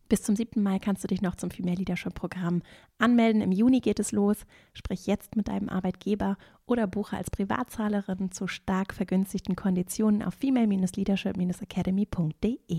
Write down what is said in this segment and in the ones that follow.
Bis zum 7. Mai kannst du dich noch zum Female Leadership Programm anmelden. Im Juni geht es los. Sprich jetzt mit deinem Arbeitgeber oder buche als Privatzahlerin zu stark vergünstigten Konditionen auf female-leadership-academy.de.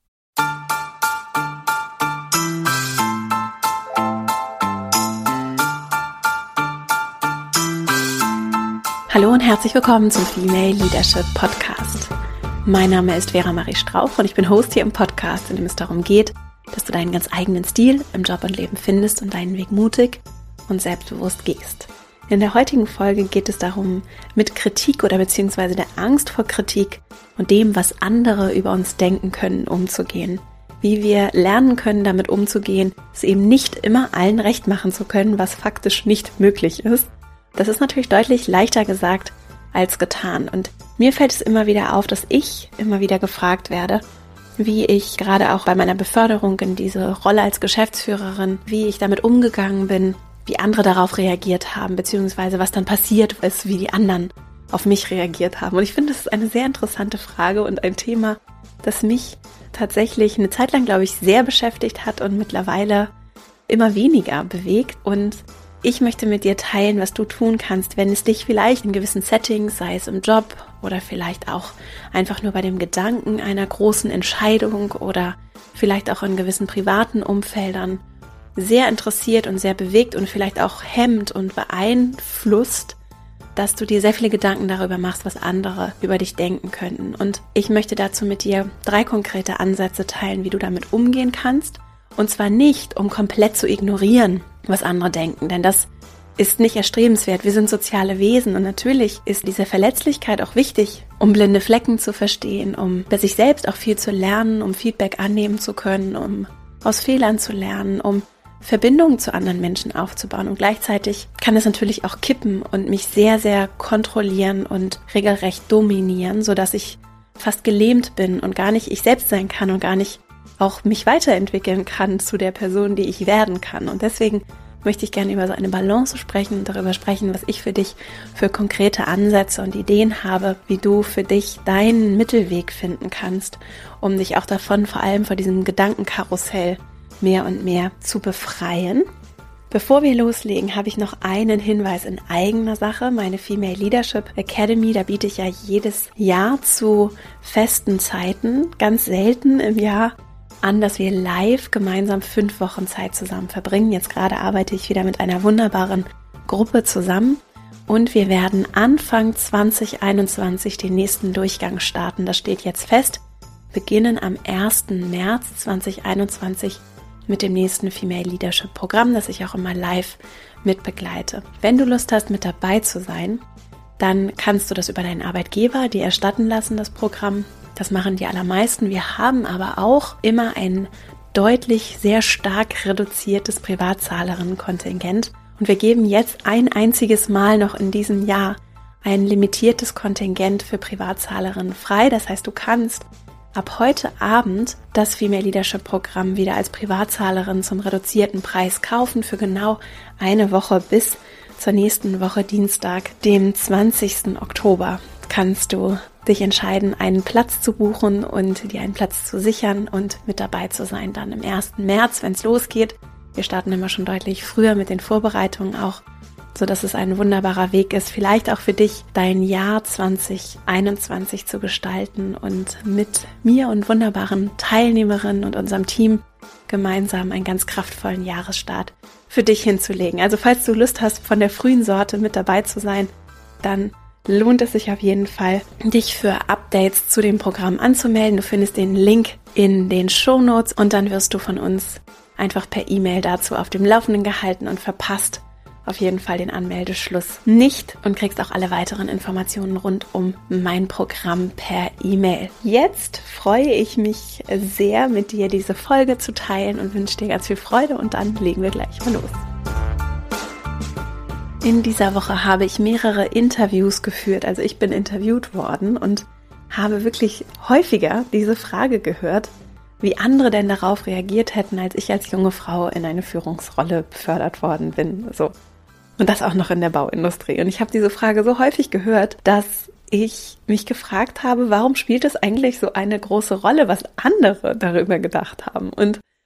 Hallo und herzlich willkommen zum Female Leadership Podcast. Mein Name ist Vera Marie Strauch und ich bin Host hier im Podcast, in dem es darum geht, dass du deinen ganz eigenen Stil im Job und Leben findest und deinen Weg mutig und selbstbewusst gehst. In der heutigen Folge geht es darum, mit Kritik oder beziehungsweise der Angst vor Kritik und dem, was andere über uns denken können, umzugehen. Wie wir lernen können, damit umzugehen, es eben nicht immer allen recht machen zu können, was faktisch nicht möglich ist. Das ist natürlich deutlich leichter gesagt als getan. Und mir fällt es immer wieder auf, dass ich immer wieder gefragt werde, wie ich gerade auch bei meiner Beförderung in diese Rolle als Geschäftsführerin, wie ich damit umgegangen bin, wie andere darauf reagiert haben, beziehungsweise was dann passiert ist, wie die anderen auf mich reagiert haben. Und ich finde, das ist eine sehr interessante Frage und ein Thema, das mich tatsächlich eine Zeit lang, glaube ich, sehr beschäftigt hat und mittlerweile immer weniger bewegt. Und ich möchte mit dir teilen, was du tun kannst, wenn es dich vielleicht in gewissen Settings, sei es im Job oder vielleicht auch einfach nur bei dem Gedanken einer großen Entscheidung oder vielleicht auch in gewissen privaten Umfeldern sehr interessiert und sehr bewegt und vielleicht auch hemmt und beeinflusst, dass du dir sehr viele Gedanken darüber machst, was andere über dich denken könnten. Und ich möchte dazu mit dir 3 konkrete Ansätze teilen, wie du damit umgehen kannst. Und zwar nicht, um komplett zu ignorieren, was andere denken, denn das ist nicht erstrebenswert. Wir sind soziale Wesen und natürlich ist diese Verletzlichkeit auch wichtig, um blinde Flecken zu verstehen, um bei sich selbst auch viel zu lernen, um Feedback annehmen zu können, um aus Fehlern zu lernen, um Verbindungen zu anderen Menschen aufzubauen. Und gleichzeitig kann es natürlich auch kippen und mich sehr, sehr kontrollieren und regelrecht dominieren, sodass ich fast gelähmt bin und gar nicht ich selbst sein kann und gar nicht auch mich weiterentwickeln kann zu der Person, die ich werden kann. Und deswegen möchte ich gerne über so eine Balance sprechen und darüber sprechen, was ich für dich für konkrete Ansätze und Ideen habe, wie du für dich deinen Mittelweg finden kannst, um dich auch davon, vor allem vor diesem Gedankenkarussell, mehr und mehr zu befreien. Bevor wir loslegen, habe ich noch einen Hinweis in eigener Sache. Meine Female Leadership Academy, da biete ich ja jedes Jahr zu festen Zeiten, ganz selten im Jahr, an, dass wir live gemeinsam 5 Wochen Zeit zusammen verbringen. Jetzt gerade arbeite ich wieder mit einer wunderbaren Gruppe zusammen und wir werden Anfang 2021 den nächsten Durchgang starten. Das steht jetzt fest. Beginnen am 1. März 2021 mit dem nächsten Female Leadership Programm, das ich auch immer live mitbegleite. Wenn du Lust hast, mit dabei zu sein, dann kannst du das über deinen Arbeitgeber dir erstatten lassen, das Programm. Das machen die allermeisten. Wir haben aber auch immer ein deutlich sehr stark reduziertes Privatzahlerinnenkontingent. Und wir geben jetzt ein einziges Mal noch in diesem Jahr ein limitiertes Kontingent für Privatzahlerinnen frei. Das heißt, du kannst ab heute Abend das Female Leadership Programm wieder als Privatzahlerin zum reduzierten Preis kaufen für genau eine Woche bis zur nächsten Woche Dienstag, dem 20. Oktober. Kannst du dich entscheiden, einen Platz zu buchen und dir einen Platz zu sichern und mit dabei zu sein dann im 1. März, wenn es losgeht. Wir starten immer schon deutlich früher mit den Vorbereitungen auch, sodass es ein wunderbarer Weg ist, vielleicht auch für dich dein Jahr 2021 zu gestalten und mit mir und wunderbaren Teilnehmerinnen und unserem Team gemeinsam einen ganz kraftvollen Jahresstart für dich hinzulegen. Also falls du Lust hast, von der frühen Sorte mit dabei zu sein, dann lohnt es sich auf jeden Fall, dich für Updates zu dem Programm anzumelden. Du findest den Link in den Shownotes und dann wirst du von uns einfach per E-Mail dazu auf dem Laufenden gehalten und verpasst auf jeden Fall den Anmeldeschluss nicht und kriegst auch alle weiteren Informationen rund um mein Programm per E-Mail. Jetzt freue ich mich sehr, mit dir diese Folge zu teilen und wünsche dir ganz viel Freude und dann legen wir gleich mal los. In dieser Woche habe ich mehrere Interviews geführt, also ich bin interviewt worden und habe wirklich häufiger diese Frage gehört, wie andere denn darauf reagiert hätten, als ich als junge Frau in eine Führungsrolle befördert worden bin. So. Und das auch noch in der Bauindustrie. Und ich habe diese Frage so häufig gehört, dass ich mich gefragt habe, warum spielt es eigentlich so eine große Rolle, was andere darüber gedacht haben? Und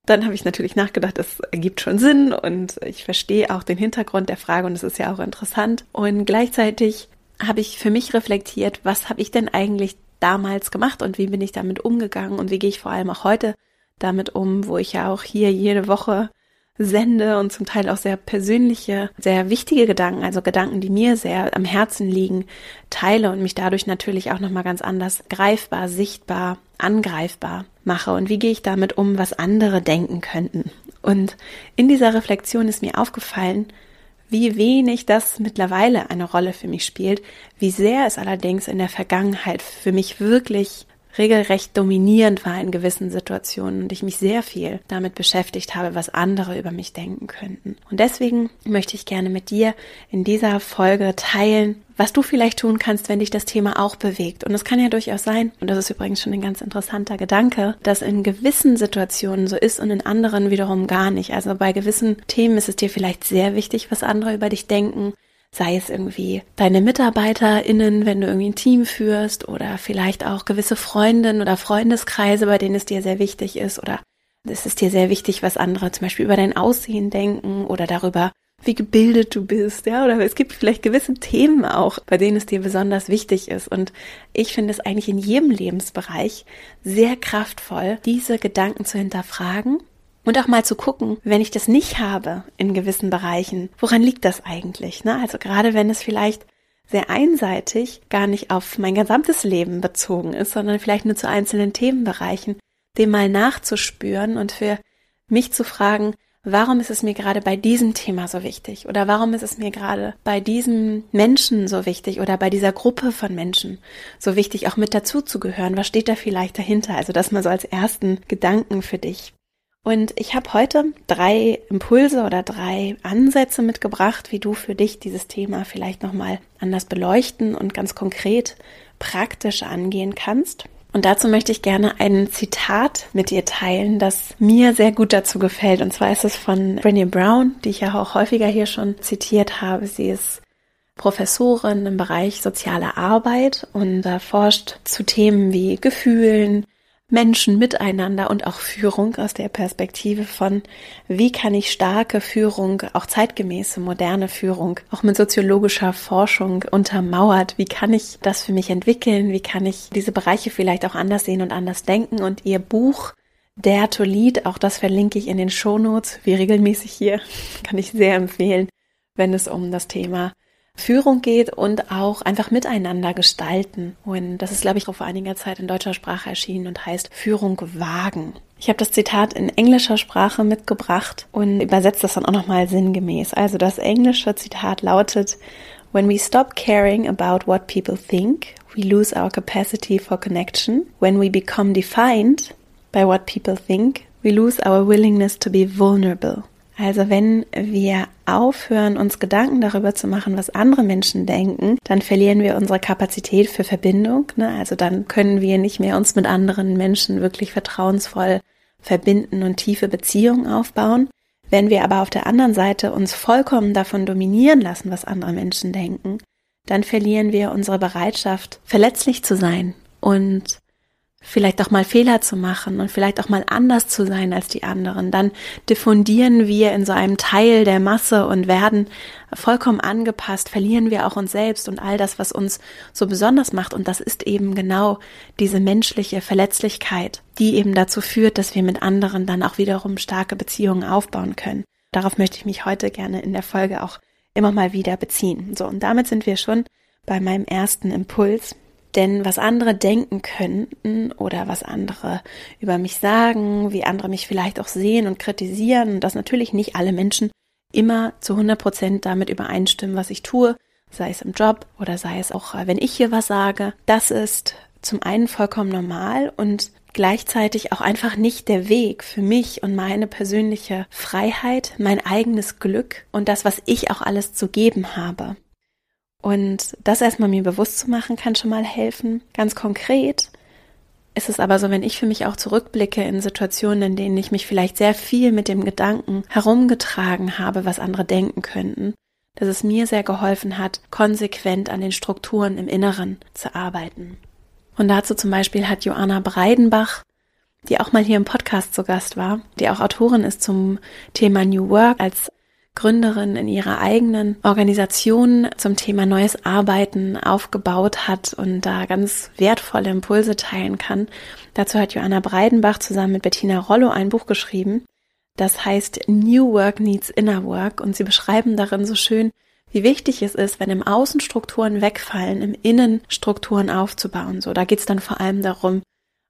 dann habe ich natürlich nachgedacht, das ergibt schon Sinn und ich verstehe auch den Hintergrund der Frage und es ist ja auch interessant. Und gleichzeitig habe ich für mich reflektiert, was habe ich denn eigentlich damals gemacht und wie bin ich damit umgegangen und wie gehe ich vor allem auch heute damit um, wo ich ja auch hier jede Woche sende und zum Teil auch sehr persönliche, sehr wichtige Gedanken, also Gedanken, die mir sehr am Herzen liegen, teile und mich dadurch natürlich auch nochmal ganz anders greifbar, sichtbar, angreifbar mache. Und wie gehe ich damit um, was andere denken könnten? Und in dieser Reflexion ist mir aufgefallen, wie wenig das mittlerweile eine Rolle für mich spielt, wie sehr es allerdings in der Vergangenheit für mich wirklich regelrecht dominierend war in gewissen Situationen und ich mich sehr viel damit beschäftigt habe, was andere über mich denken könnten. Und deswegen möchte ich gerne mit dir in dieser Folge teilen, was du vielleicht tun kannst, wenn dich das Thema auch bewegt. Und es kann ja durchaus sein, und das ist übrigens schon ein ganz interessanter Gedanke, dass in gewissen Situationen so ist und in anderen wiederum gar nicht. Also bei gewissen Themen ist es dir vielleicht sehr wichtig, was andere über dich denken. Sei es irgendwie deine MitarbeiterInnen, wenn du irgendwie ein Team führst oder vielleicht auch gewisse Freundinnen oder Freundeskreise, bei denen es dir sehr wichtig ist oder es ist dir sehr wichtig, was andere zum Beispiel über dein Aussehen denken oder darüber, wie gebildet du bist, ja, oder es gibt vielleicht gewisse Themen auch, bei denen es dir besonders wichtig ist und ich finde es eigentlich in jedem Lebensbereich sehr kraftvoll, diese Gedanken zu hinterfragen. Und auch mal zu gucken, wenn ich das nicht habe in gewissen Bereichen, woran liegt das eigentlich? Ne? Also gerade wenn es vielleicht sehr einseitig gar nicht auf mein gesamtes Leben bezogen ist, sondern vielleicht nur zu einzelnen Themenbereichen, dem mal nachzuspüren und für mich zu fragen, warum ist es mir gerade bei diesem Thema so wichtig? Oder warum ist es mir gerade bei diesem Menschen so wichtig oder bei dieser Gruppe von Menschen so wichtig, auch mit dazu zu gehören? Was steht da vielleicht dahinter? Also das mal so als ersten Gedanken für dich. Und ich habe heute 3 Impulse oder 3 Ansätze mitgebracht, wie du für dich dieses Thema vielleicht nochmal anders beleuchten und ganz konkret praktisch angehen kannst. Und dazu möchte ich gerne ein Zitat mit dir teilen, das mir sehr gut dazu gefällt. Und zwar ist es von Brené Brown, die ich ja auch häufiger hier schon zitiert habe. Sie ist Professorin im Bereich soziale Arbeit und forscht zu Themen wie Gefühlen, Menschen miteinander und auch Führung aus der Perspektive von, wie kann ich starke Führung, auch zeitgemäße, moderne Führung, auch mit soziologischer Forschung untermauert, wie kann ich das für mich entwickeln, wie kann ich diese Bereiche vielleicht auch anders sehen und anders denken und ihr Buch Dare to Lead, auch das verlinke ich in den Shownotes, wie regelmäßig hier, kann ich sehr empfehlen, wenn es um das Thema Führung geht und auch einfach miteinander gestalten. Und das ist, glaube ich, vor einiger Zeit in deutscher Sprache erschienen und heißt Führung wagen. Ich habe das Zitat in englischer Sprache mitgebracht und übersetze das dann auch nochmal sinngemäß. Also das englische Zitat lautet: When we stop caring about what people think, we lose our capacity for connection. When we become defined by what people think, we lose our willingness to be vulnerable. Also wenn wir aufhören, uns Gedanken darüber zu machen, was andere Menschen denken, dann verlieren wir unsere Kapazität für Verbindung. Ne? Also dann können wir nicht mehr uns mit anderen Menschen wirklich vertrauensvoll verbinden und tiefe Beziehungen aufbauen. Wenn wir aber auf der anderen Seite uns vollkommen davon dominieren lassen, was andere Menschen denken, dann verlieren wir unsere Bereitschaft, verletzlich zu sein und vielleicht auch mal Fehler zu machen und vielleicht auch mal anders zu sein als die anderen. Dann diffundieren wir in so einem Teil der Masse und werden vollkommen angepasst, verlieren wir auch uns selbst und all das, was uns so besonders macht. Und das ist eben genau diese menschliche Verletzlichkeit, die eben dazu führt, dass wir mit anderen dann auch wiederum starke Beziehungen aufbauen können. Darauf möchte ich mich heute gerne in der Folge auch immer mal wieder beziehen. So, und damit sind wir schon bei meinem ersten Impuls. Denn was andere denken könnten oder was andere über mich sagen, wie andere mich vielleicht auch sehen und kritisieren, und dass natürlich nicht alle Menschen immer zu 100% damit übereinstimmen, was ich tue, sei es im Job oder sei es auch, wenn ich hier was sage, das ist zum einen vollkommen normal und gleichzeitig auch einfach nicht der Weg für mich und meine persönliche Freiheit, mein eigenes Glück und das, was ich auch alles zu geben habe. Und das erstmal mir bewusst zu machen, kann schon mal helfen. Ganz konkret ist es aber so, wenn ich für mich auch zurückblicke in Situationen, in denen ich mich vielleicht sehr viel mit dem Gedanken herumgetragen habe, was andere denken könnten, dass es mir sehr geholfen hat, konsequent an den Strukturen im Inneren zu arbeiten. Und dazu zum Beispiel hat Joanna Breidenbach die auch mal hier im Podcast zu Gast war, die auch Autorin ist zum Thema New Work, als Gründerin in ihrer eigenen Organisation zum Thema neues Arbeiten aufgebaut hat und da ganz wertvolle Impulse teilen kann. Dazu hat Joanna Breidenbach zusammen mit Bettina Rollo ein Buch geschrieben, das heißt New Work Needs Inner Work, und sie beschreiben darin so schön, wie wichtig es ist, wenn im Außen Strukturen wegfallen, im Innen Strukturen aufzubauen. So, da geht es dann vor allem darum,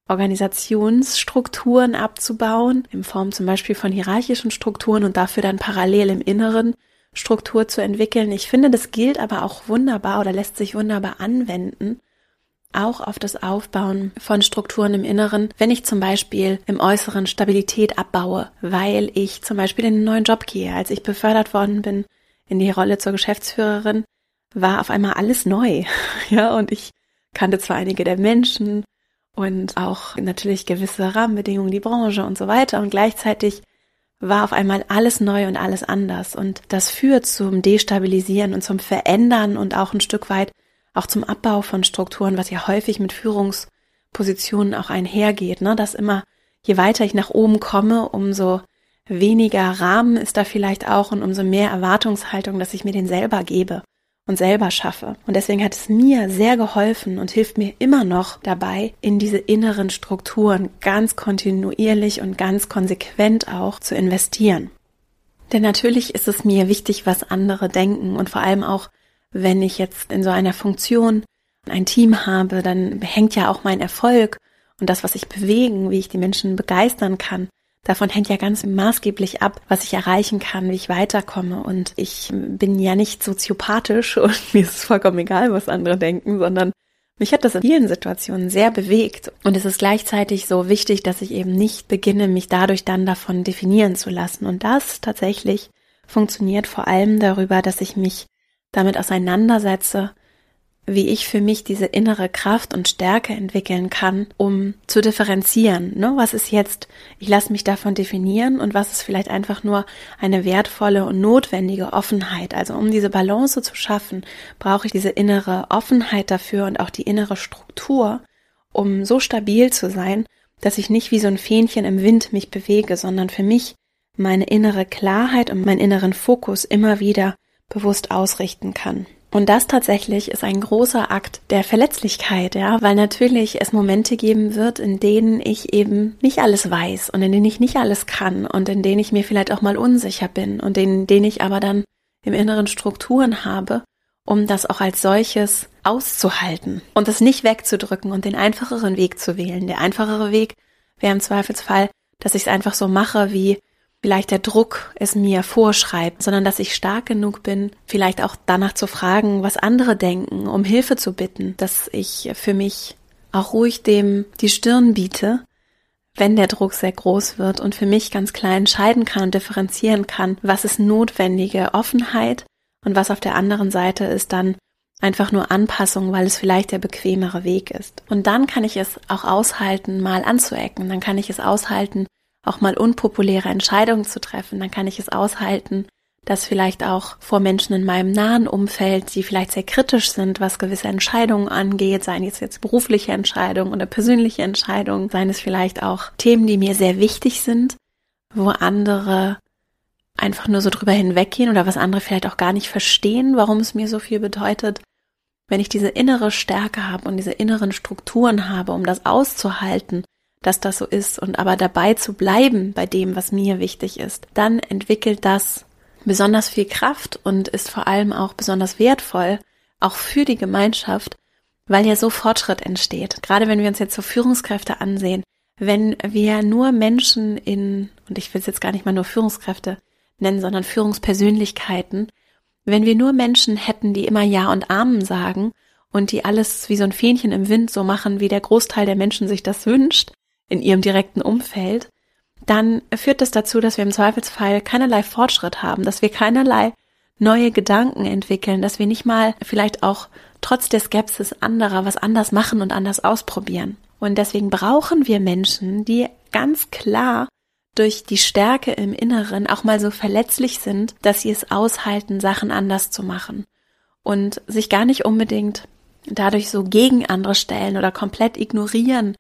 Organisationsstrukturen abzubauen, in Form zum Beispiel von hierarchischen Strukturen und dafür dann parallel im Inneren Struktur zu entwickeln. Ich finde, das gilt aber auch wunderbar oder lässt sich wunderbar anwenden, auch auf das Aufbauen von Strukturen im Inneren, wenn ich zum Beispiel im Äußeren Stabilität abbaue, weil ich zum Beispiel in einen neuen Job gehe. Als ich befördert worden bin in die Rolle zur Geschäftsführerin, war auf einmal alles neu. Ja, und ich kannte zwar einige der Menschen und auch natürlich gewisse Rahmenbedingungen, die Branche und so weiter. Und gleichzeitig war auf einmal alles neu und alles anders. Und das führt zum Destabilisieren und zum Verändern und auch ein Stück weit auch zum Abbau von Strukturen, was ja häufig mit Führungspositionen auch einhergeht, ne? Dass immer, je weiter ich nach oben komme, umso weniger Rahmen ist da vielleicht auch und umso mehr Erwartungshaltung, dass ich mir den selber gebe und selber schaffe. Und deswegen hat es mir sehr geholfen und hilft mir immer noch dabei, in diese inneren Strukturen ganz kontinuierlich und ganz konsequent auch zu investieren. Denn natürlich ist es mir wichtig, was andere denken, und vor allem auch, wenn ich jetzt in so einer Funktion ein Team habe, dann hängt ja auch mein Erfolg und das, was ich bewegen, wie ich die Menschen begeistern kann, davon hängt ja ganz maßgeblich ab, was ich erreichen kann, wie ich weiterkomme. Und ich bin ja nicht soziopathisch und mir ist es vollkommen egal, was andere denken, sondern mich hat das in vielen Situationen sehr bewegt. Und es ist gleichzeitig so wichtig, dass ich eben nicht beginne, mich dadurch dann davon definieren zu lassen. Und das tatsächlich funktioniert vor allem darüber, dass ich mich damit auseinandersetze, wie ich für mich diese innere Kraft und Stärke entwickeln kann, um zu differenzieren. Ne? Was ist jetzt, ich lasse mich davon definieren, und was ist vielleicht einfach nur eine wertvolle und notwendige Offenheit. Also um diese Balance zu schaffen, brauche ich diese innere Offenheit dafür und auch die innere Struktur, um so stabil zu sein, dass ich nicht wie so ein Fähnchen im Wind mich bewege, sondern für mich meine innere Klarheit und meinen inneren Fokus immer wieder bewusst ausrichten kann. Und das tatsächlich ist ein großer Akt der Verletzlichkeit, ja, weil natürlich es Momente geben wird, in denen ich eben nicht alles weiß und in denen ich nicht alles kann und in denen ich mir vielleicht auch mal unsicher bin und in denen ich aber dann im Inneren Strukturen habe, um das auch als solches auszuhalten und das nicht wegzudrücken und den einfacheren Weg zu wählen. Der einfachere Weg wäre im Zweifelsfall, dass ich es einfach so mache, wie vielleicht der Druck es mir vorschreibt, sondern dass ich stark genug bin, vielleicht auch danach zu fragen, was andere denken, um Hilfe zu bitten, dass ich für mich auch ruhig dem die Stirn biete, wenn der Druck sehr groß wird, und für mich ganz klar entscheiden kann und differenzieren kann, was ist notwendige Offenheit und was auf der anderen Seite ist dann einfach nur Anpassung, weil es vielleicht der bequemere Weg ist. Und dann kann ich es auch aushalten, mal anzuecken, dann kann ich es aushalten, auch mal unpopuläre Entscheidungen zu treffen, dann kann ich es aushalten, dass vielleicht auch vor Menschen in meinem nahen Umfeld, die vielleicht sehr kritisch sind, was gewisse Entscheidungen angeht, seien es jetzt berufliche Entscheidungen oder persönliche Entscheidungen, seien es vielleicht auch Themen, die mir sehr wichtig sind, wo andere einfach nur so drüber hinweggehen oder was andere vielleicht auch gar nicht verstehen, warum es mir so viel bedeutet. Wenn ich diese innere Stärke habe und diese inneren Strukturen habe, um das auszuhalten, dass das so ist und aber dabei zu bleiben bei dem, was mir wichtig ist, dann entwickelt das besonders viel Kraft und ist vor allem auch besonders wertvoll, auch für die Gemeinschaft, weil ja so Fortschritt entsteht. Gerade wenn wir uns jetzt so Führungskräfte ansehen, wenn wir nur Menschen und ich will es jetzt gar nicht mal nur Führungskräfte nennen, sondern Führungspersönlichkeiten, wenn wir nur Menschen hätten, die immer Ja und Amen sagen und die alles wie so ein Fähnchen im Wind so machen, wie der Großteil der Menschen sich das wünscht, in ihrem direkten Umfeld, dann führt das dazu, dass wir im Zweifelsfall keinerlei Fortschritt haben, dass wir keinerlei neue Gedanken entwickeln, dass wir nicht mal vielleicht auch trotz der Skepsis anderer was anders machen und anders ausprobieren. Und deswegen brauchen wir Menschen, die ganz klar durch die Stärke im Inneren auch mal so verletzlich sind, dass sie es aushalten, Sachen anders zu machen und sich gar nicht unbedingt dadurch so gegen andere stellen oder komplett ignorieren,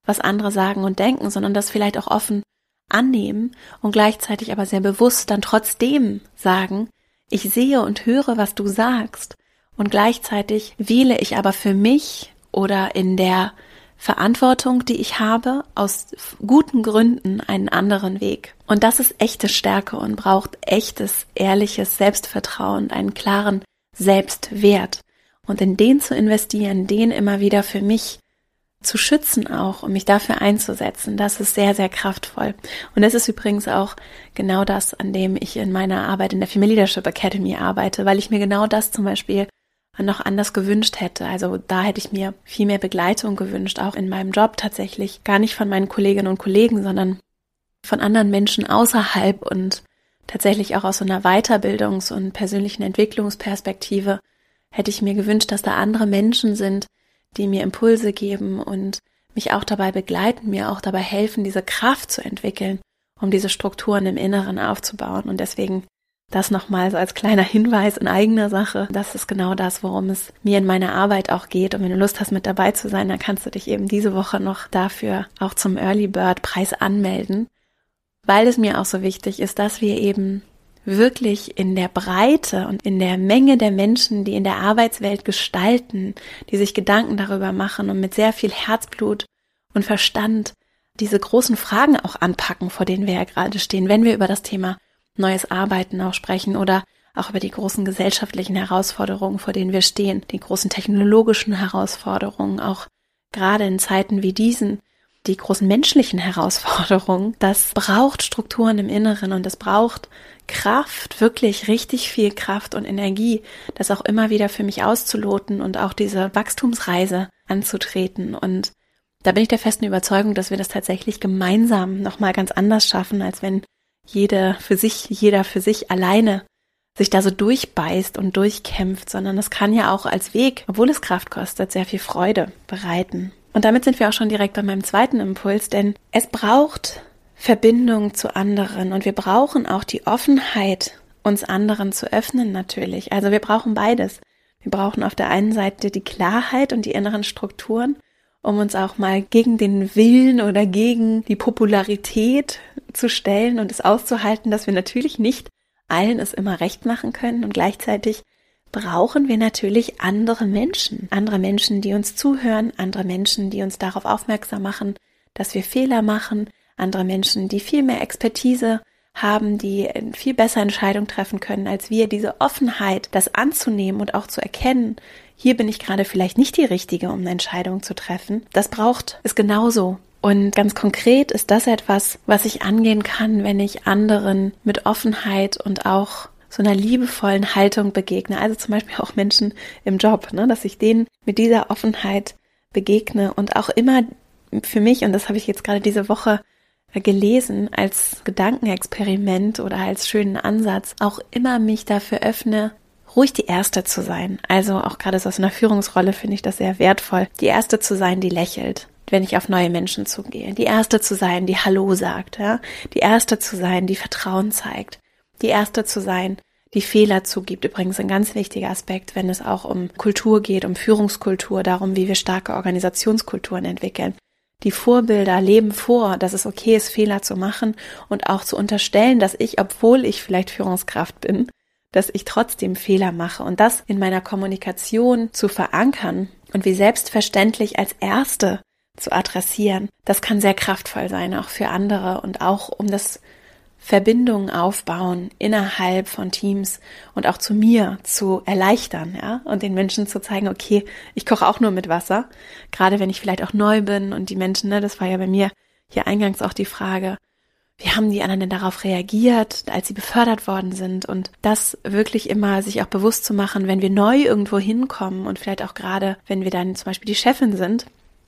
was andere sagen und denken, sondern das vielleicht auch offen annehmen und gleichzeitig aber sehr bewusst dann trotzdem sagen, ich sehe und höre, was du sagst, und gleichzeitig wähle ich aber für mich oder in der Verantwortung, die ich habe, aus guten Gründen einen anderen Weg. Und das ist echte Stärke und braucht echtes, ehrliches Selbstvertrauen, einen klaren Selbstwert. Und in den zu investieren, den immer wieder für mich zu schützen auch, um mich dafür einzusetzen, das ist sehr, sehr kraftvoll. Und das ist übrigens auch genau das, an dem ich in meiner Arbeit in der Female Leadership Academy arbeite, weil ich mir genau das zum Beispiel noch anders gewünscht hätte. Also da hätte ich mir viel mehr Begleitung gewünscht, auch in meinem Job tatsächlich. Gar nicht von meinen Kolleginnen und Kollegen, sondern von anderen Menschen außerhalb und tatsächlich auch aus so einer Weiterbildungs- und persönlichen Entwicklungsperspektive hätte ich mir gewünscht, dass da andere Menschen sind, die mir Impulse geben und mich auch dabei begleiten, mir auch dabei helfen, diese Kraft zu entwickeln, um diese Strukturen im Inneren aufzubauen. Und deswegen das nochmal so als kleiner Hinweis in eigener Sache. Das ist genau das, worum es mir in meiner Arbeit auch geht. Und wenn du Lust hast, mit dabei zu sein, dann kannst du dich eben diese Woche noch dafür auch zum Early Bird Preis anmelden, weil es mir auch so wichtig ist, dass wir eben wirklich in der Breite und in der Menge der Menschen, die in der Arbeitswelt gestalten, die sich Gedanken darüber machen und mit sehr viel Herzblut und Verstand diese großen Fragen auch anpacken, vor denen wir ja gerade stehen, wenn wir über das Thema neues Arbeiten auch sprechen oder auch über die großen gesellschaftlichen Herausforderungen, vor denen wir stehen, die großen technologischen Herausforderungen, auch gerade in Zeiten wie diesen, die großen menschlichen Herausforderungen. Das braucht Strukturen im Inneren und es braucht Kraft, wirklich richtig viel Kraft und Energie, das auch immer wieder für mich auszuloten und auch diese Wachstumsreise anzutreten. Und da bin ich der festen Überzeugung, dass wir das tatsächlich gemeinsam nochmal ganz anders schaffen, als wenn jeder für sich alleine sich da so durchbeißt und durchkämpft, sondern das kann ja auch als Weg, obwohl es Kraft kostet, sehr viel Freude bereiten. Und damit sind wir auch schon direkt bei meinem zweiten Impuls, denn es braucht Verbindung zu anderen und wir brauchen auch die Offenheit, uns anderen zu öffnen natürlich. Also wir brauchen beides. Wir brauchen auf der einen Seite die Klarheit und die inneren Strukturen, um uns auch mal gegen den Willen oder gegen die Popularität zu stellen und es auszuhalten, dass wir natürlich nicht allen es immer recht machen können, und gleichzeitig brauchen wir natürlich andere Menschen, die uns zuhören, andere Menschen, die uns darauf aufmerksam machen, dass wir Fehler machen, andere Menschen, die viel mehr Expertise haben, die viel besser Entscheidungen treffen können als wir. Diese Offenheit, das anzunehmen und auch zu erkennen, hier bin ich gerade vielleicht nicht die Richtige, um eine Entscheidung zu treffen. Das braucht es genauso. Und ganz konkret ist das etwas, was ich angehen kann, wenn ich anderen mit Offenheit und auch so einer liebevollen Haltung begegne. Also zum Beispiel auch Menschen im Job, dass ich denen mit dieser Offenheit begegne und auch immer für mich, und das habe ich jetzt gerade diese Woche gelesen, als Gedankenexperiment oder als schönen Ansatz, auch immer mich dafür öffne, ruhig die Erste zu sein. Also auch gerade so aus einer Führungsrolle finde ich das sehr wertvoll, die Erste zu sein, die lächelt, wenn ich auf neue Menschen zugehe. Die Erste zu sein, die Hallo sagt, ja? Die Erste zu sein, die Vertrauen zeigt. Die Erste zu sein, die Fehler zugibt. Übrigens ein ganz wichtiger Aspekt, wenn es auch um Kultur geht, um Führungskultur, darum, wie wir starke Organisationskulturen entwickeln. Die Vorbilder leben vor, dass es okay ist, Fehler zu machen und auch zu unterstellen, dass ich, obwohl ich vielleicht Führungskraft bin, dass ich trotzdem Fehler mache und das in meiner Kommunikation zu verankern und wie selbstverständlich als Erste zu adressieren, das kann sehr kraftvoll sein, auch für andere und auch um das Verbindungen aufbauen innerhalb von Teams und auch zu mir zu erleichtern, ja, und den Menschen zu zeigen, okay, ich koche auch nur mit Wasser, gerade wenn ich vielleicht auch neu bin und die Menschen, das war ja bei mir hier eingangs auch die Frage, wie haben die anderen denn darauf reagiert, als sie befördert worden sind, und das wirklich immer sich auch bewusst zu machen, wenn wir neu irgendwo hinkommen und vielleicht auch gerade, wenn wir dann zum Beispiel die Chefin sind,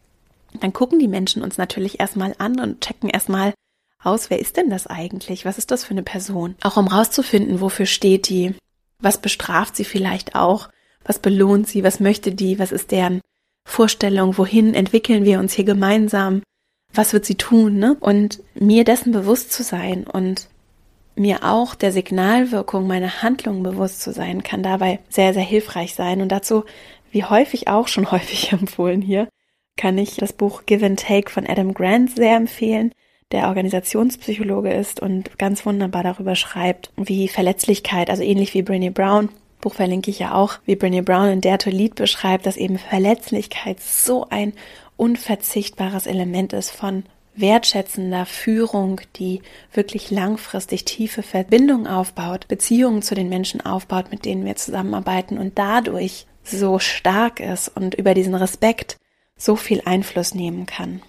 dann gucken die Menschen uns natürlich erstmal an und checken erstmal aus, wer ist denn das eigentlich? Was ist das für eine Person? Auch um rauszufinden, wofür steht die? Was bestraft sie vielleicht auch? Was belohnt sie? Was möchte die? Was ist deren Vorstellung? Wohin entwickeln wir uns hier gemeinsam? Was wird sie tun? Ne? Und mir dessen bewusst zu sein und mir auch der Signalwirkung meiner Handlungen bewusst zu sein, kann dabei sehr, sehr hilfreich sein. Und dazu, wie häufig auch schon häufig empfohlen hier, kann ich das Buch Give and Take von Adam Grant sehr empfehlen, der Organisationspsychologe ist und ganz wunderbar darüber schreibt, wie Verletzlichkeit, also ähnlich wie Brené Brown, Buch verlinke ich ja auch, wie Brené Brown in Dare to Lead beschreibt, dass eben Verletzlichkeit so ein unverzichtbares Element ist von wertschätzender Führung, die wirklich langfristig tiefe Verbindungen aufbaut, Beziehungen zu den Menschen aufbaut, mit denen wir zusammenarbeiten und dadurch so stark ist und über diesen Respekt so viel Einfluss nehmen kann.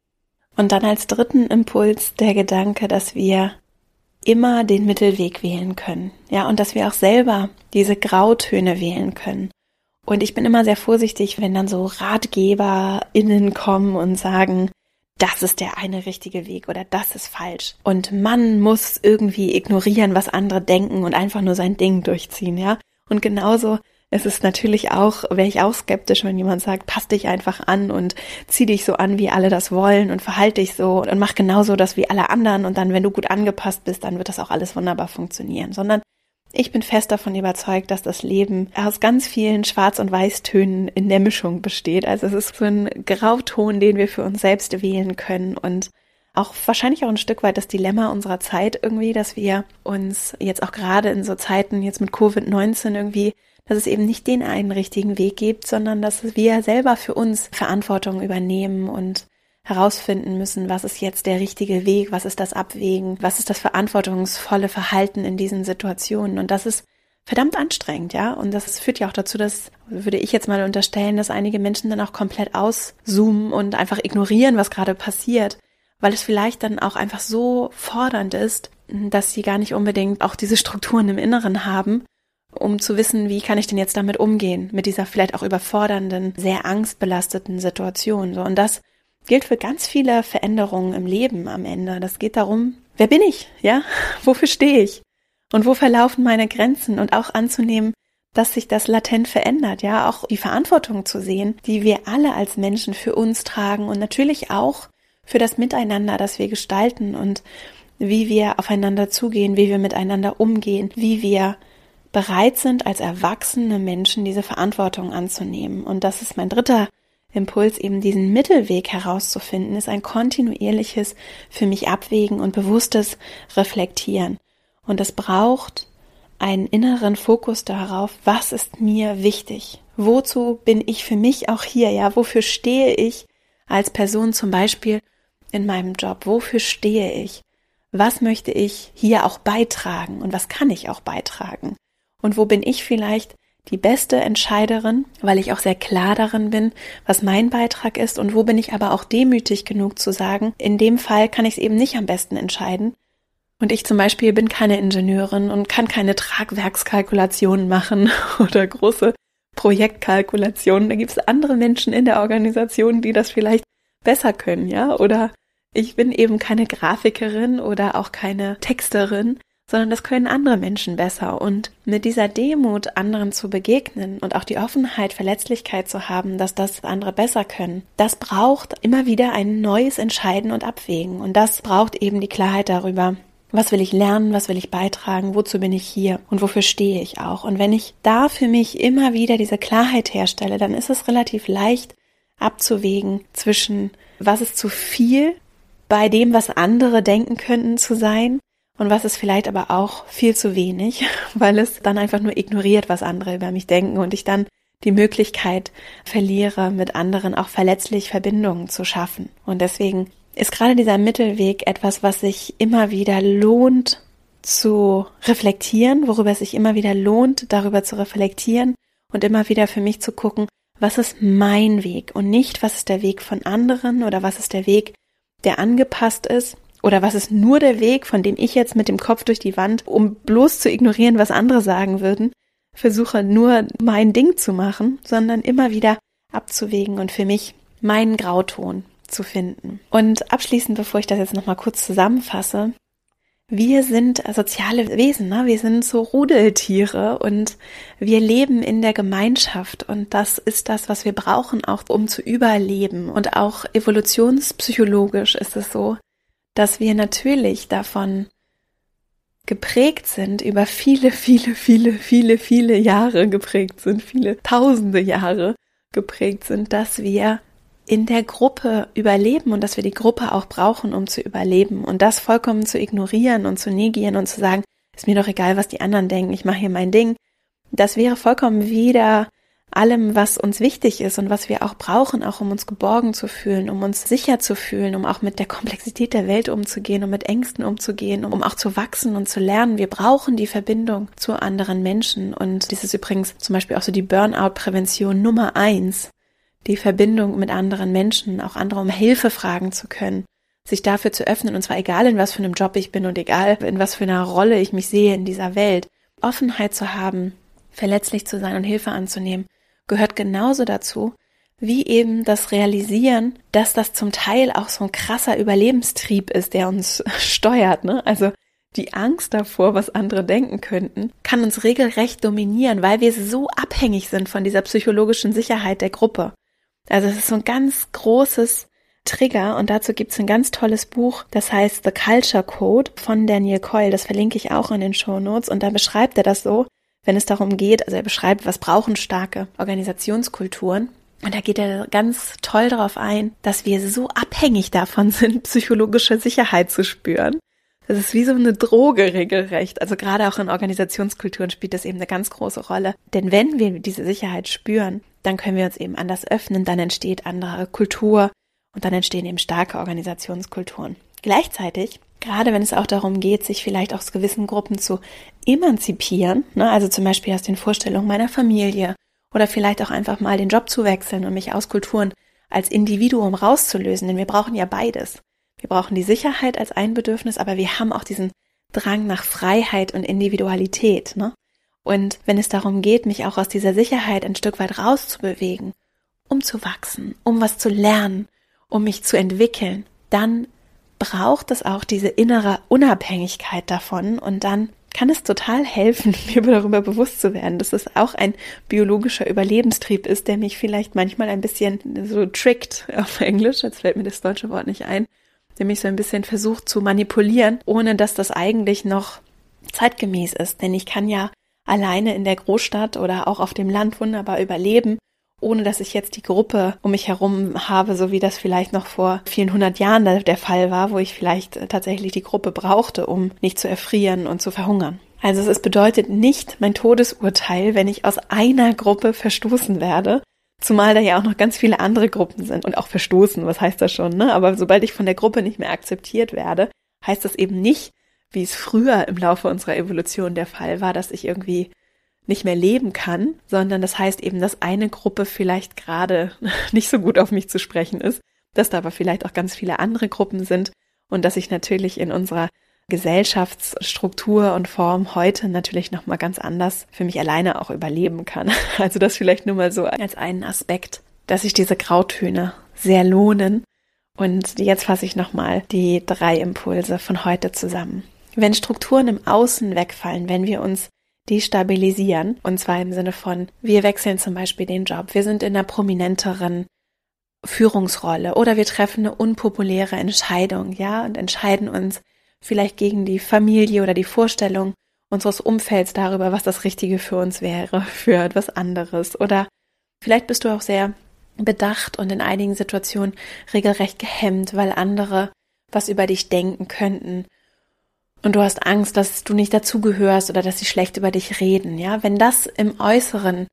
Und dann als dritten Impuls der Gedanke, dass wir immer den Mittelweg wählen können, ja, und dass wir auch selber diese Grautöne wählen können. Und ich bin immer sehr vorsichtig, wenn dann so RatgeberInnen kommen und sagen, das ist der eine richtige Weg oder das ist falsch. Und man muss irgendwie ignorieren, was andere denken und einfach nur sein Ding durchziehen, ja. Und genauso ist es natürlich auch, wäre ich auch skeptisch, wenn jemand sagt, pass dich einfach an und zieh dich so an, wie alle das wollen und verhalte dich so und mach genauso das wie alle anderen und dann, wenn du gut angepasst bist, dann wird das auch alles wunderbar funktionieren. Sondern ich bin fest davon überzeugt, dass das Leben aus ganz vielen Schwarz- und Weißtönen in der Mischung besteht. Also es ist so ein Grauton, den wir für uns selbst wählen können und auch wahrscheinlich auch ein Stück weit das Dilemma unserer Zeit irgendwie, dass wir uns jetzt auch gerade in so Zeiten jetzt mit Covid-19 irgendwie, dass es eben nicht den einen richtigen Weg gibt, sondern dass wir selber für uns Verantwortung übernehmen und herausfinden müssen, was ist jetzt der richtige Weg, was ist das Abwägen, was ist das verantwortungsvolle Verhalten in diesen Situationen. Und das ist verdammt anstrengend, ja. Und das führt ja auch dazu, dass, würde ich jetzt mal unterstellen, dass einige Menschen dann auch komplett auszoomen und einfach ignorieren, was gerade passiert, weil es vielleicht dann auch einfach so fordernd ist, dass sie gar nicht unbedingt auch diese Strukturen im Inneren haben, um zu wissen, wie kann ich denn jetzt damit umgehen, mit dieser vielleicht auch überfordernden, sehr angstbelasteten Situation. So, und das gilt für ganz viele Veränderungen im Leben am Ende. Das geht darum, wer bin ich, ja? Wofür stehe ich? Und wo verlaufen meine Grenzen? Und auch anzunehmen, dass sich das latent verändert, ja? Auch die Verantwortung zu sehen, die wir alle als Menschen für uns tragen und natürlich auch für das Miteinander, das wir gestalten und wie wir aufeinander zugehen, wie wir miteinander umgehen, wie wir bereit sind, als erwachsene Menschen diese Verantwortung anzunehmen. Und das ist mein dritter Impuls, eben diesen Mittelweg herauszufinden, ist ein kontinuierliches für mich Abwägen und bewusstes Reflektieren. Und es braucht einen inneren Fokus darauf, was ist mir wichtig? Wozu bin ich für mich auch hier? Ja, wofür stehe ich als Person zum Beispiel in meinem Job? Wofür stehe ich? Was möchte ich hier auch beitragen? Und was kann ich auch beitragen? Und wo bin ich vielleicht die beste Entscheiderin, weil ich auch sehr klar darin bin, was mein Beitrag ist und wo bin ich aber auch demütig genug zu sagen, in dem Fall kann ich es eben nicht am besten entscheiden. Und ich zum Beispiel bin keine Ingenieurin und kann keine Tragwerkskalkulationen machen oder große Projektkalkulationen. Da gibt es andere Menschen in der Organisation, die das vielleicht besser können, ja? Oder ich bin eben keine Grafikerin oder auch keine Texterin, sondern das können andere Menschen besser. Und mit dieser Demut anderen zu begegnen und auch die Offenheit, Verletzlichkeit zu haben, dass das andere besser können, das braucht immer wieder ein neues Entscheiden und Abwägen. Und das braucht eben die Klarheit darüber, was will ich lernen, was will ich beitragen, wozu bin ich hier und wofür stehe ich auch. Und wenn ich da für mich immer wieder diese Klarheit herstelle, dann ist es relativ leicht abzuwägen zwischen, was ist zu viel bei dem, was andere denken könnten zu sein, und was ist vielleicht aber auch viel zu wenig, weil es dann einfach nur ignoriert, was andere über mich denken und ich dann die Möglichkeit verliere, mit anderen auch verletzlich Verbindungen zu schaffen. Und deswegen ist gerade dieser Mittelweg etwas, was sich immer wieder lohnt zu reflektieren, worüber es sich immer wieder lohnt, darüber zu reflektieren und immer wieder für mich zu gucken, was ist mein Weg und nicht, was ist der Weg von anderen oder was ist der Weg, der angepasst ist. Oder was ist nur der Weg, von dem ich jetzt mit dem Kopf durch die Wand, um bloß zu ignorieren, was andere sagen würden, versuche nur mein Ding zu machen, sondern immer wieder abzuwägen und für mich meinen Grauton zu finden. Und abschließend, bevor ich das jetzt nochmal kurz zusammenfasse, wir sind soziale Wesen, ne? Wir sind so Rudeltiere und wir leben in der Gemeinschaft und das ist das, was wir brauchen, auch um zu überleben. Und auch evolutionspsychologisch ist es so, dass wir natürlich davon geprägt sind, über viele Jahre geprägt sind, viele tausende Jahre geprägt sind, dass wir in der Gruppe überleben und dass wir die Gruppe auch brauchen, um zu überleben. Und das vollkommen zu ignorieren und zu negieren und zu sagen, ist mir doch egal, was die anderen denken, ich mache hier mein Ding. Das wäre vollkommen wider allem, was uns wichtig ist und was wir auch brauchen, auch um uns geborgen zu fühlen, um uns sicher zu fühlen, um auch mit der Komplexität der Welt umzugehen, um mit Ängsten umzugehen, um auch zu wachsen und zu lernen. Wir brauchen die Verbindung zu anderen Menschen. Und das ist übrigens zum Beispiel auch so die Burnout-Prävention Nummer 1. Die Verbindung mit anderen Menschen, auch andere um Hilfe fragen zu können, sich dafür zu öffnen, und zwar egal in was für einem Job ich bin und egal in was für einer Rolle ich mich sehe in dieser Welt. Offenheit zu haben, verletzlich zu sein und Hilfe anzunehmen, gehört genauso dazu, wie eben das Realisieren, dass das zum Teil auch so ein krasser Überlebenstrieb ist, der uns steuert, ne? Also die Angst davor, was andere denken könnten, kann uns regelrecht dominieren, weil wir so abhängig sind von dieser psychologischen Sicherheit der Gruppe. Also es ist so ein ganz großes Trigger und dazu gibt es ein ganz tolles Buch, das heißt The Culture Code von Daniel Coyle, das verlinke ich auch in den Shownotes und da beschreibt er das so, wenn es darum geht, also er beschreibt, was brauchen starke Organisationskulturen und da geht er ganz toll darauf ein, dass wir so abhängig davon sind, psychologische Sicherheit zu spüren. Das ist wie so eine Droge regelrecht, also gerade auch in Organisationskulturen spielt das eben eine ganz große Rolle, denn wenn wir diese Sicherheit spüren, dann können wir uns eben anders öffnen, dann entsteht andere Kultur und dann entstehen eben starke Organisationskulturen. Gleichzeitig, gerade wenn es auch darum geht, sich vielleicht aus gewissen Gruppen zu emanzipieren, ne, also zum Beispiel aus den Vorstellungen meiner Familie oder vielleicht auch einfach mal den Job zu wechseln und mich aus Kulturen als Individuum rauszulösen, denn wir brauchen ja beides. Wir brauchen die Sicherheit als ein Bedürfnis, aber wir haben auch diesen Drang nach Freiheit und Individualität, ne? Und wenn es darum geht, mich auch aus dieser Sicherheit ein Stück weit rauszubewegen, um zu wachsen, um was zu lernen, um mich zu entwickeln, dann braucht es auch diese innere Unabhängigkeit davon und dann kann es total helfen, mir darüber bewusst zu werden, dass es auch ein biologischer Überlebenstrieb ist, der mich vielleicht manchmal ein bisschen so trickt auf Englisch, jetzt fällt mir das deutsche Wort nicht ein, der mich so ein bisschen versucht zu manipulieren, ohne dass das eigentlich noch zeitgemäß ist, denn ich kann ja alleine in der Großstadt oder auch auf dem Land wunderbar überleben, ohne dass ich jetzt die Gruppe um mich herum habe, so wie das vielleicht noch vor vielen 100 Jahren der Fall war, wo ich vielleicht tatsächlich die Gruppe brauchte, um nicht zu erfrieren und zu verhungern. Also es bedeutet nicht mein Todesurteil, wenn ich aus einer Gruppe verstoßen werde, zumal da ja auch noch ganz viele andere Gruppen sind und auch verstoßen, was heißt das schon, ne? Aber sobald ich von der Gruppe nicht mehr akzeptiert werde, heißt das eben nicht, wie es früher im Laufe unserer Evolution der Fall war, dass ich irgendwie nicht mehr leben kann, sondern das heißt eben, dass eine Gruppe vielleicht gerade nicht so gut auf mich zu sprechen ist, dass da aber vielleicht auch ganz viele andere Gruppen sind und dass ich natürlich in unserer Gesellschaftsstruktur und Form heute natürlich nochmal ganz anders für mich alleine auch überleben kann. Also das vielleicht nur mal so als einen Aspekt, dass sich diese Grautöne sehr lohnen. Und jetzt fasse ich nochmal die 3 Impulse von heute zusammen. Wenn Strukturen im Außen wegfallen, wenn wir uns destabilisieren, und zwar im Sinne von, wir wechseln zum Beispiel den Job, wir sind in einer prominenteren Führungsrolle oder wir treffen eine unpopuläre Entscheidung, ja, und entscheiden uns vielleicht gegen die Familie oder die Vorstellung unseres Umfelds darüber, was das Richtige für uns wäre, für etwas anderes. Oder vielleicht bist du auch sehr bedacht und in einigen Situationen regelrecht gehemmt, weil andere was über dich denken könnten. Und du hast Angst, dass du nicht dazugehörst oder dass sie schlecht über dich reden, ja? Wenn das im Äußeren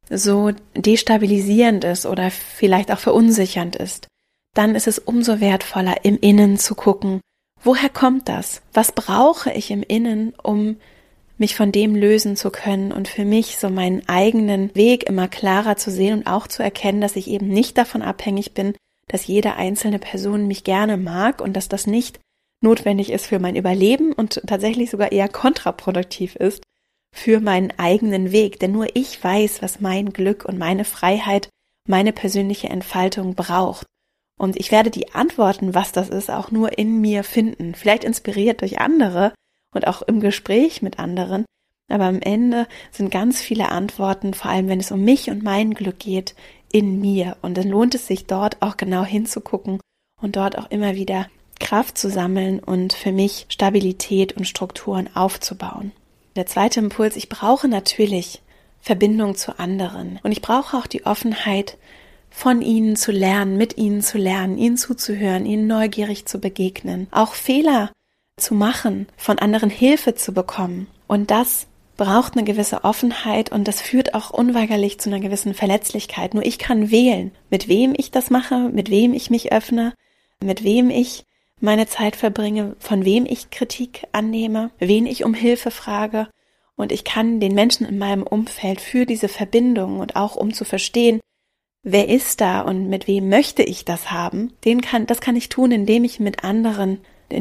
so destabilisierend ist oder vielleicht auch verunsichernd ist, dann ist es umso wertvoller, im Innen zu gucken, woher kommt das? Was brauche ich im Innen, um mich von dem lösen zu können und für mich so meinen eigenen Weg immer klarer zu sehen und auch zu erkennen, dass ich eben nicht davon abhängig bin, dass jede einzelne Person mich gerne mag und dass das nicht notwendig ist für mein Überleben und tatsächlich sogar eher kontraproduktiv ist für meinen eigenen Weg. Denn nur ich weiß, was mein Glück und meine Freiheit, meine persönliche Entfaltung braucht. Und ich werde die Antworten, was das ist, auch nur in mir finden. Vielleicht inspiriert durch andere und auch im Gespräch mit anderen. Aber am Ende sind ganz viele Antworten, vor allem wenn es um mich und mein Glück geht, in mir. Und dann lohnt es sich dort auch genau hinzugucken und dort auch immer wieder Kraft zu sammeln und für mich Stabilität und Strukturen aufzubauen. Der zweite Impuls, ich brauche natürlich Verbindung zu anderen und ich brauche auch die Offenheit von ihnen zu lernen, mit ihnen zu lernen, ihnen zuzuhören, ihnen neugierig zu begegnen, auch Fehler zu machen, von anderen Hilfe zu bekommen. Und das braucht eine gewisse Offenheit und das führt auch unweigerlich zu einer gewissen Verletzlichkeit. Nur ich kann wählen, mit wem ich das mache, mit wem ich mich öffne, mit wem ich meine Zeit verbringe, von wem ich Kritik annehme, wen ich um Hilfe frage. Und ich kann den Menschen in meinem Umfeld für diese Verbindung und auch um zu verstehen, wer ist da und mit wem möchte ich das haben, das kann ich tun, indem ich anderen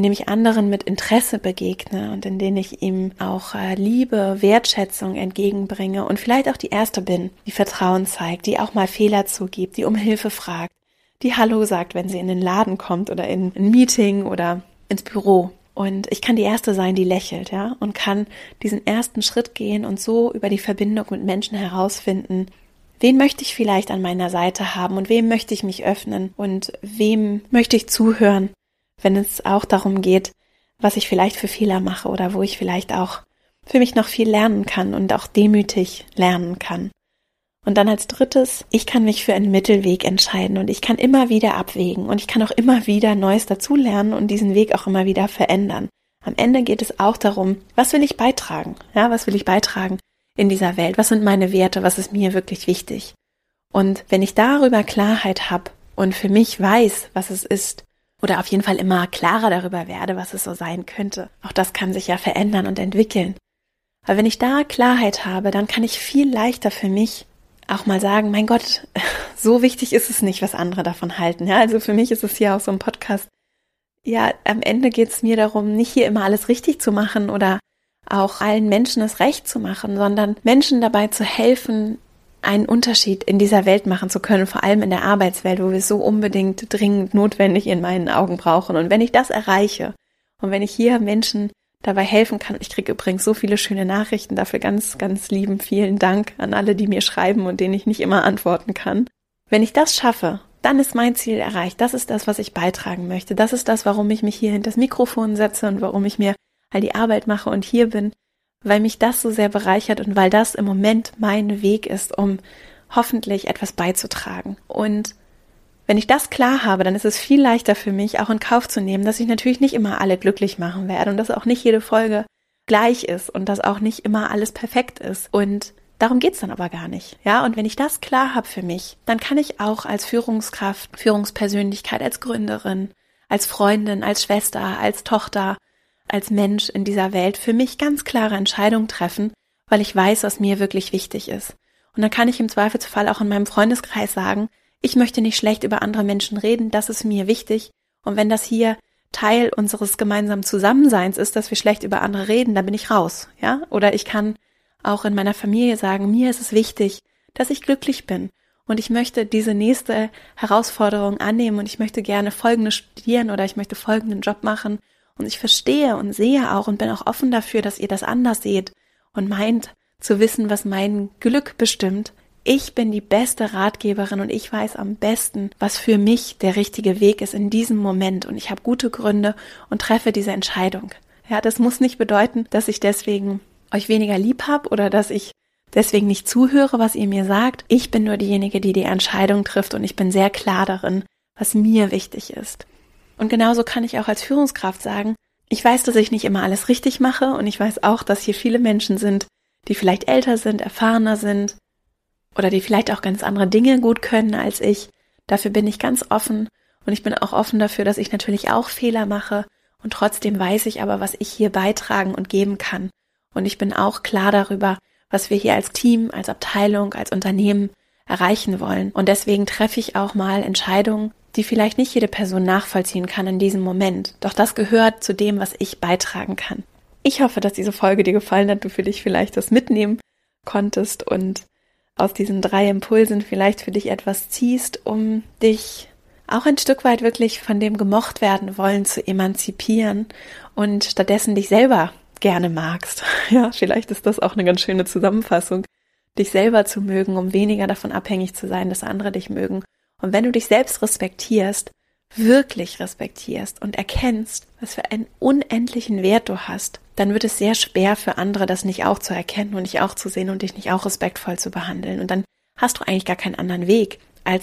mit Interesse begegne und indem ich ihm auch Liebe, Wertschätzung entgegenbringe und vielleicht auch die Erste bin, die Vertrauen zeigt, die auch mal Fehler zugibt, die um Hilfe fragt, die Hallo sagt, wenn sie in den Laden kommt oder in ein Meeting oder ins Büro. Und ich kann die Erste sein, die lächelt, ja, und kann diesen ersten Schritt gehen und so über die Verbindung mit Menschen herausfinden, wen möchte ich vielleicht an meiner Seite haben und wem möchte ich mich öffnen und wem möchte ich zuhören, wenn es auch darum geht, was ich vielleicht für Fehler mache oder wo ich vielleicht auch für mich noch viel lernen kann und auch demütig lernen kann. Und dann als drittes, ich kann mich für einen Mittelweg entscheiden und ich kann immer wieder abwägen und ich kann auch immer wieder Neues dazulernen und diesen Weg auch immer wieder verändern. Am Ende geht es auch darum, was will ich beitragen? Ja, was will ich beitragen in dieser Welt? Was sind meine Werte? Was ist mir wirklich wichtig? Und wenn ich darüber Klarheit habe und für mich weiß, was es ist, oder auf jeden Fall immer klarer darüber werde, was es so sein könnte, auch das kann sich ja verändern und entwickeln. Aber wenn ich da Klarheit habe, dann kann ich viel leichter für mich auch mal sagen, mein Gott, so wichtig ist es nicht, was andere davon halten. Ja, also für mich ist es hier auch so ein Podcast. Ja, am Ende geht es mir darum, nicht hier immer alles richtig zu machen oder auch allen Menschen es recht zu machen, sondern Menschen dabei zu helfen, einen Unterschied in dieser Welt machen zu können, vor allem in der Arbeitswelt, wo wir es so unbedingt dringend notwendig in meinen Augen brauchen. Und wenn ich das erreiche und wenn ich hier Menschen dabei helfen kann, ich kriege übrigens so viele schöne Nachrichten, dafür ganz, ganz lieben vielen Dank an alle, die mir schreiben und denen ich nicht immer antworten kann. Wenn ich das schaffe, dann ist mein Ziel erreicht. Das ist das, was ich beitragen möchte. Das ist das, warum ich mich hier hinter das Mikrofon setze und warum ich mir all die Arbeit mache und hier bin, weil mich das so sehr bereichert und weil das im Moment mein Weg ist, um hoffentlich etwas beizutragen. Und wenn ich das klar habe, dann ist es viel leichter für mich, auch in Kauf zu nehmen, dass ich natürlich nicht immer alle glücklich machen werde und dass auch nicht jede Folge gleich ist und dass auch nicht immer alles perfekt ist. Und darum geht's dann aber gar nicht. Ja, und wenn ich das klar habe für mich, dann kann ich auch als Führungskraft, Führungspersönlichkeit, als Gründerin, als Freundin, als Schwester, als Tochter, als Mensch in dieser Welt für mich ganz klare Entscheidungen treffen, weil ich weiß, was mir wirklich wichtig ist. Und dann kann ich im Zweifelsfall auch in meinem Freundeskreis sagen, ich möchte nicht schlecht über andere Menschen reden, das ist mir wichtig. Und wenn das hier Teil unseres gemeinsamen Zusammenseins ist, dass wir schlecht über andere reden, dann bin ich raus, ja? Oder ich kann auch in meiner Familie sagen, mir ist es wichtig, dass ich glücklich bin. Und ich möchte diese nächste Herausforderung annehmen und ich möchte gerne Folgendes studieren oder ich möchte folgenden Job machen. Und ich verstehe und sehe auch und bin auch offen dafür, dass ihr das anders seht und meint zu wissen, was mein Glück bestimmt. Ich bin die beste Ratgeberin und ich weiß am besten, was für mich der richtige Weg ist in diesem Moment. Und ich habe gute Gründe und treffe diese Entscheidung. Ja, das muss nicht bedeuten, dass ich deswegen euch weniger lieb habe oder dass ich deswegen nicht zuhöre, was ihr mir sagt. Ich bin nur diejenige, die die Entscheidung trifft und ich bin sehr klar darin, was mir wichtig ist. Und genauso kann ich auch als Führungskraft sagen, ich weiß, dass ich nicht immer alles richtig mache und ich weiß auch, dass hier viele Menschen sind, die vielleicht älter sind, erfahrener sind oder die vielleicht auch ganz andere Dinge gut können als ich. Dafür bin ich ganz offen und ich bin auch offen dafür, dass ich natürlich auch Fehler mache und trotzdem weiß ich aber, was ich hier beitragen und geben kann. Und ich bin auch klar darüber, was wir hier als Team, als Abteilung, als Unternehmen erreichen wollen. Und deswegen treffe ich auch mal Entscheidungen, die vielleicht nicht jede Person nachvollziehen kann in diesem Moment. Doch das gehört zu dem, was ich beitragen kann. Ich hoffe, dass diese Folge dir gefallen hat, du für dich vielleicht das mitnehmen konntest und aus diesen 3 Impulsen vielleicht für dich etwas ziehst, um dich auch ein Stück weit wirklich von dem gemocht werden wollen zu emanzipieren und stattdessen dich selber gerne magst. Ja, vielleicht ist das auch eine ganz schöne Zusammenfassung, dich selber zu mögen, um weniger davon abhängig zu sein, dass andere dich mögen. Und wenn du dich selbst respektierst, wirklich respektierst und erkennst, was für einen unendlichen Wert du hast, dann wird es sehr schwer für andere, das nicht auch zu erkennen und nicht auch zu sehen und dich nicht auch respektvoll zu behandeln. Und dann hast du eigentlich gar keinen anderen Weg, als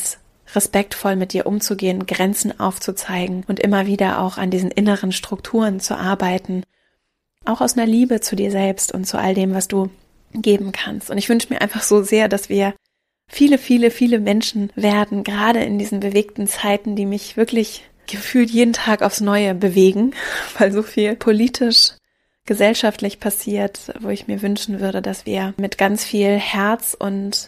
respektvoll mit dir umzugehen, Grenzen aufzuzeigen und immer wieder auch an diesen inneren Strukturen zu arbeiten, auch aus einer Liebe zu dir selbst und zu all dem, was du geben kannst. Und ich wünsche mir einfach so sehr, dass wir viele, viele, viele Menschen werden, gerade in diesen bewegten Zeiten, die mich wirklich gefühlt jeden Tag aufs Neue bewegen, weil so viel politisch, gesellschaftlich passiert, wo ich mir wünschen würde, dass wir mit ganz viel Herz und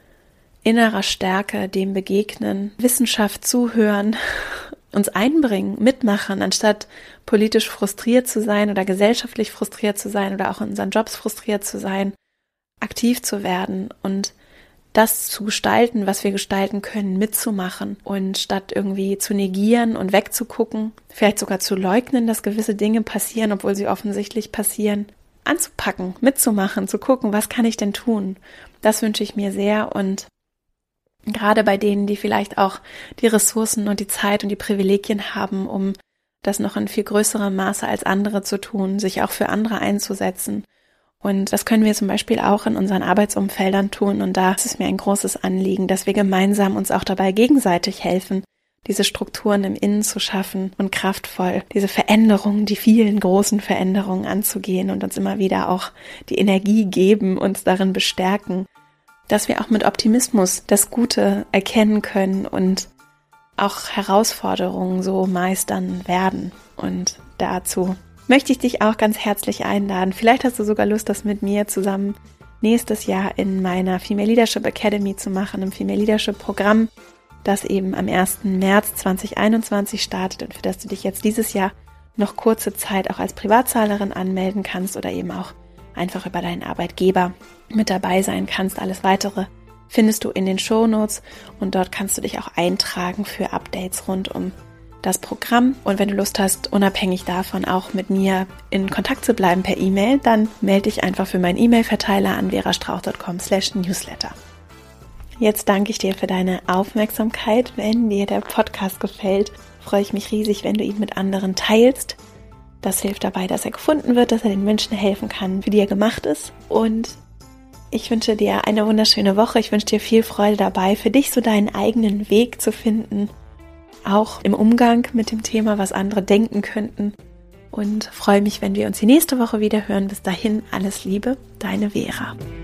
innerer Stärke dem begegnen, Wissenschaft zuhören, uns einbringen, mitmachen, anstatt politisch frustriert zu sein oder gesellschaftlich frustriert zu sein oder auch in unseren Jobs frustriert zu sein, aktiv zu werden und das zu gestalten, was wir gestalten können, mitzumachen und statt irgendwie zu negieren und wegzugucken, vielleicht sogar zu leugnen, dass gewisse Dinge passieren, obwohl sie offensichtlich passieren, anzupacken, mitzumachen, zu gucken, was kann ich denn tun? Das wünsche ich mir sehr und gerade bei denen, die vielleicht auch die Ressourcen und die Zeit und die Privilegien haben, um das noch in viel größerem Maße als andere zu tun, sich auch für andere einzusetzen. Und das können wir zum Beispiel auch in unseren Arbeitsumfeldern tun. Und da ist es mir ein großes Anliegen, dass wir gemeinsam uns auch dabei gegenseitig helfen, diese Strukturen im Innen zu schaffen und kraftvoll diese Veränderungen, die vielen großen Veränderungen anzugehen und uns immer wieder auch die Energie geben, uns darin bestärken, dass wir auch mit Optimismus das Gute erkennen können und auch Herausforderungen so meistern werden. Und dazu möchte ich dich auch ganz herzlich einladen. Vielleicht hast du sogar Lust, das mit mir zusammen nächstes Jahr in meiner Female Leadership Academy zu machen, im Female Leadership Programm, das eben am 1. März 2021 startet und für das du dich jetzt dieses Jahr noch kurze Zeit auch als Privatzahlerin anmelden kannst oder eben auch einfach über deinen Arbeitgeber mit dabei sein kannst. Alles Weitere findest du in den Shownotes und dort kannst du dich auch eintragen für Updates rund um das Programm. Und wenn du Lust hast, unabhängig davon auch mit mir in Kontakt zu bleiben per E-Mail, dann melde dich einfach für meinen E-Mail-Verteiler an verastrauch.com/newsletter. Jetzt danke ich dir für deine Aufmerksamkeit. Wenn dir der Podcast gefällt, freue ich mich riesig, wenn du ihn mit anderen teilst. Das hilft dabei, dass er gefunden wird, dass er den Menschen helfen kann, für die er gemacht ist. Und ich wünsche dir eine wunderschöne Woche. Ich wünsche dir viel Freude dabei, für dich so deinen eigenen Weg zu finden, auch im Umgang mit dem Thema, was andere denken könnten. Und freue mich, wenn wir uns die nächste Woche wieder hören. Bis dahin, alles Liebe, deine Vera.